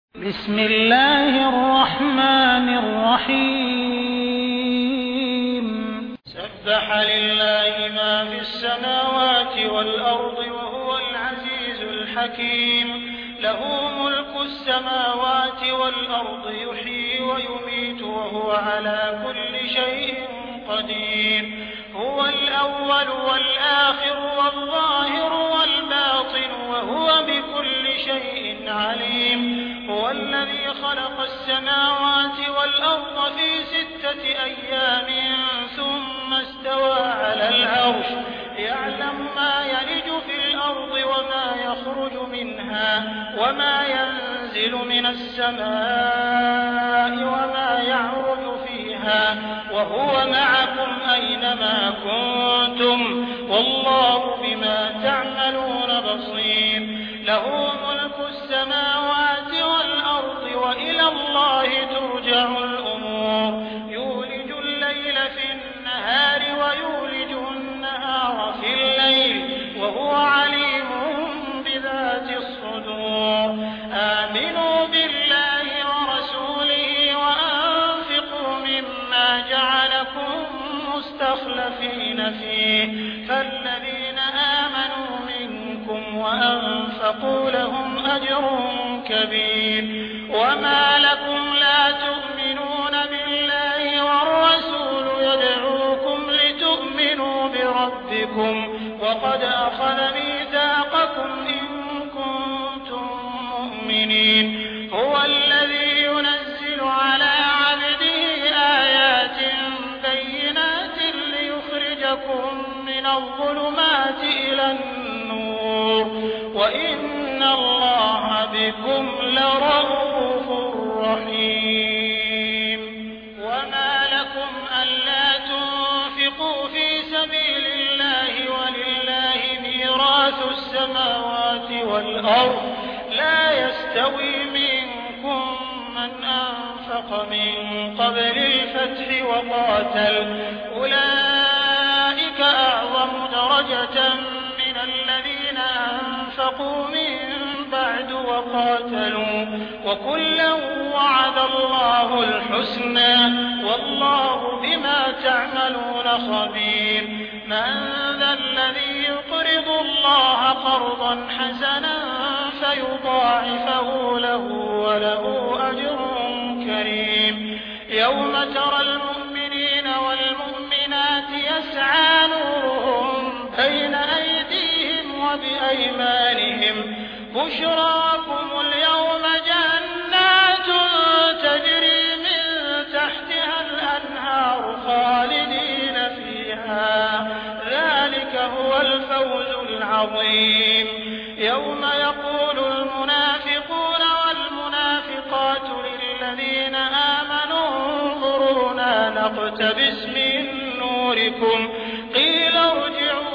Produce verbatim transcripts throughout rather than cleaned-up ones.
بسم الله الرحمن الرحيم سبح لله ما في السماوات والأرض وهو العزيز الحكيم له ملك السماوات والأرض يحيي ويميت وهو على كل شيء قدير هو الأول والآخر والظاهر والباطن وهو بكل شيء عليم هو الذي خلق السماوات والأرض في ستة أيام ثم استوى على العرش يعلم ما يلج في الأرض وما يخرج منها وما ينزل من السماء وما يعرج فيها وهو معكم أينما كنتم والله بما تعملون بصير له ملك السماوات والأرض وإلى الله ترجع الأمور يولج الليل في النهار ويولج النهار في الليل وهو عليم بذات الصدور آمنوا بالله ورسوله وأنفقوا مما جعلكم مستخلفين فيه فالذين آمنوا منكم وأنفقوا لهم أجر كبير وما لكم لا تؤمنون بالله والرسول يدعوكم لتؤمنوا بربكم وقد أخذ ميثاقكم إن كنتم مؤمنين هو الذي ينزل على عبده آيات بينات ليخرجكم من الظلمات إلى النور وإن الله بكم لرءوف رحيم وما لكم ألا تنفقوا في سبيل الله ولله ميراث السماوات والأرض لا يستوي منكم من أنفق من قبل الفتح وقاتل أولئك أعظم درجة من الذين أنفقوا من بعد وقاتلوا وكلا وعد الله الحسنى والله بما تعملون خبير من ذا الذي يقرض الله قرضا حسنا فيضاعفه له وله أجر كريم يوم ترى المؤمنين والمؤمنات يسعى نورهم بين أيديهم وبأيمانهم بشراكم اليوم جنات تجري من تحتها الأنهار خالدين فيها ذلك هو الفوز العظيم يوم يقول المنافقون والمنافقات للذين آمنوا انظرونا نقتبس من نوركم قيل ارجعوا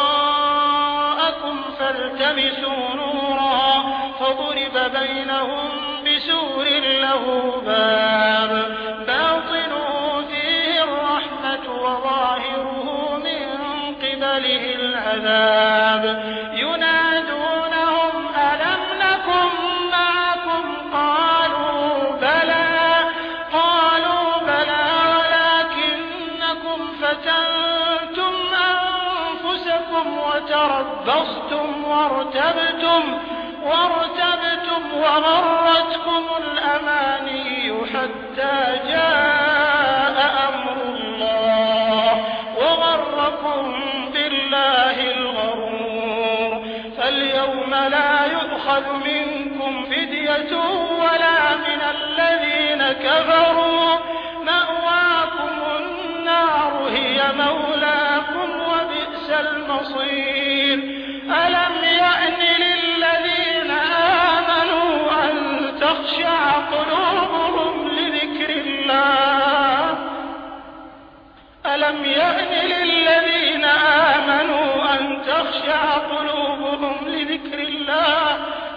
وراءكم فالتمسوا نورا فضرب بينهم بسور له باب باطنه فيه الرحمة وظاهره من قبله العذاب ينادونهم ألم نكن معكم قالوا بلى قالوا بلى ولكنكم فتنتم أنفسكم وتربصتم وارتبتم وارتبتم وغرتكم الأماني حتى جاء أمر الله وغركم بالله الغرور فاليوم لا يؤخذ منكم فدية ولا من الذين كفروا مأواكم النار هي مولاكم وبئس المصير ألم يأن للذين آمنوا أن تخشع قلوبهم لذكر الله ألم يأن للذين آمنوا أن تخشع قلوبهم لذكر الله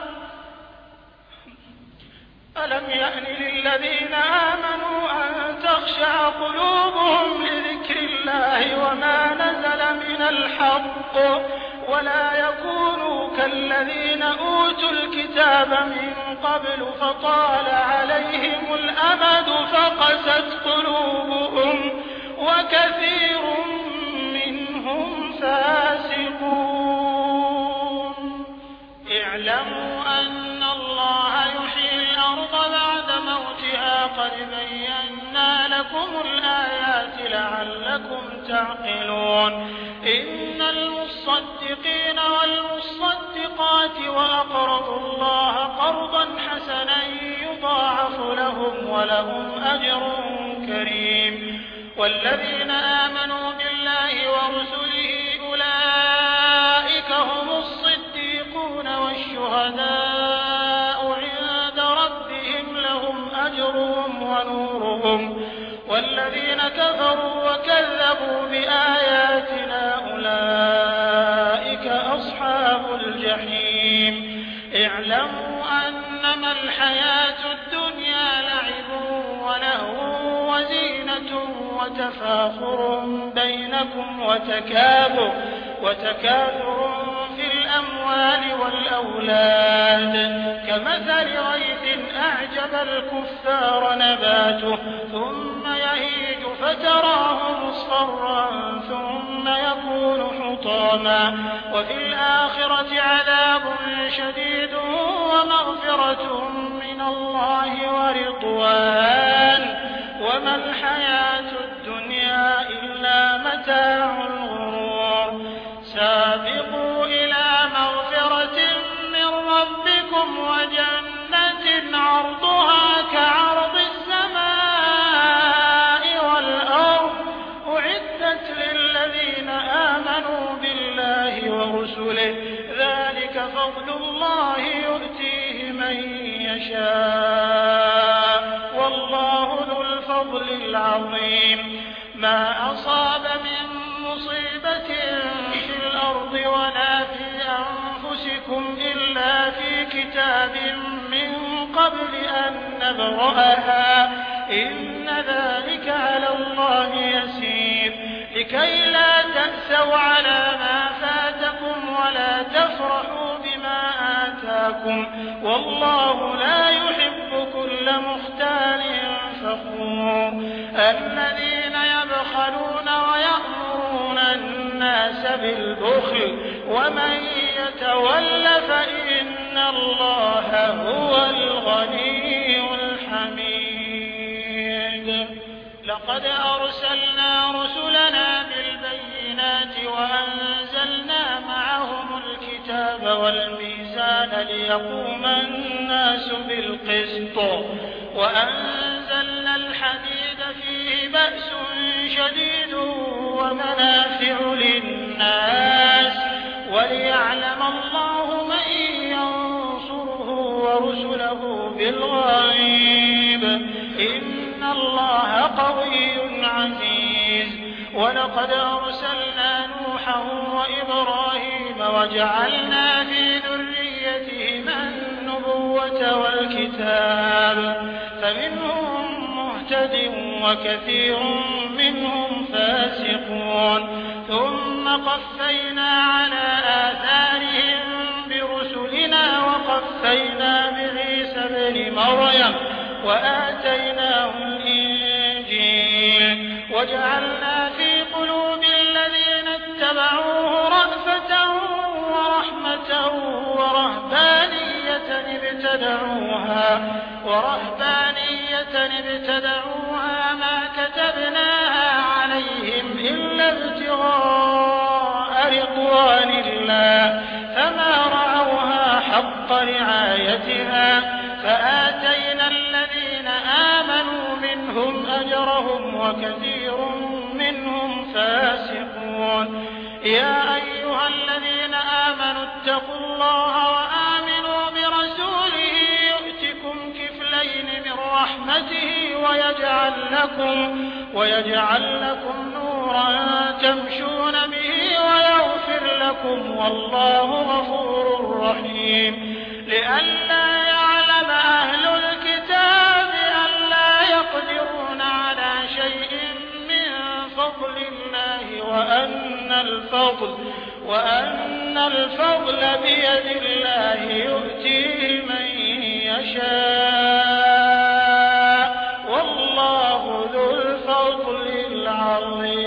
ألم يأن للذين آمنوا أن تخشع قلوبهم لذكر الله وما نزل من الحق ولا يكونوا كالذين أوتوا الكتاب من قبل فطال عليهم الأمد فقست قلوبهم وكثير منهم فاسقون. اعلموا أن الله يحيي الأرض بعد موتها قد بينا لكم الآيات لعلكم تعقلون. إن المصدقين والمصدقات وأقرضوا الله قرضا حسنا يضاعف لهم ولهم أجر كريم. والذين آمنوا بالله ورسله أولئك هم الصديقون والشهداء عند ربهم لهم أجرهم ونورهم. والذين كفروا وكذبوا بآياتنا أولئك أصحاب الجحيم. اعلموا أنما الحياة الدنيا لعب ولهو وزينة وتفاخر بينكم وتكاثر وتكاثر في الأموال والأولاد كمثل غيث أعجب الكفار نباته ثم يهيج فتراه مصفرا ثم يكون حطاما وفي الآخرة عذاب شديد ومغفرة من الله ورضوان وما الحياة الدنيا إلا متاع الغرور. سابقوا إلى مغفرة من ربكم وجنة عرضها كعرض السماء والأرض أعدت للذين آمنوا بالله ورسله ذلك فضل الله يؤتيه من يشاء والله ذو الفضل العظيم. ما أصاب من مصيبة في الأرض ولا في أنفسكم إلا في كتاب من قبل أن نبرأها إن ذلك على الله يسير. لكي لا تأسوا على ما فاتكم ولا تفرحوا بما آتاكم والله لا يحب كل مختال فخور. الذين يبخلون ويأمرون الناس بالبخل ومن يتول فإن الله هو الغني الحميد. لقد أرسلنا رسلنا بالبينات وأنزلنا معهم الكتاب والميزان ليقوم الناس بالقسط وأنزلنا الحديد فيه بأس شديد ومنافع للناس وليعلم الله من ينصره ورسله بالغيب إن الله قوي عزيز. ولقد أرسلنا نوحا وإبراهيم وجعلنا في ذريتهما النبوة والكتاب فمنهم مهتد وكثير منهم فاسقون. ثم قفينا على آثارهم برسلنا وقفينا بعيسى ابن مريم وآتيناه الإنجيل وجعلنا في قلوب الذين اتبعوه رأفة ورحمة ورهبانية ابتدعوها ورهبانية ابتدعوها ما كتبناها عليهم إلا ابتغاء رضوان الله فما رعوها حق رعايتها فآتينا الذين آمنوا منهم أجرهم وكثير منهم فاسقون. يا أيها الذين آمنوا اتقوا الله وآمنوا برسوله يؤتكم كفلين من رحمته ويجعل لكم, ويجعل لكم نورا تمشون به ويغفر لكم والله غفور رحيم. لئلا يعلم أهل الكتاب ألا يقدرون على شيء من فضل الله وأن الفضل, وأن الفضل بيد الله يؤتيه من يشاء والله ذو الفضل العظيم.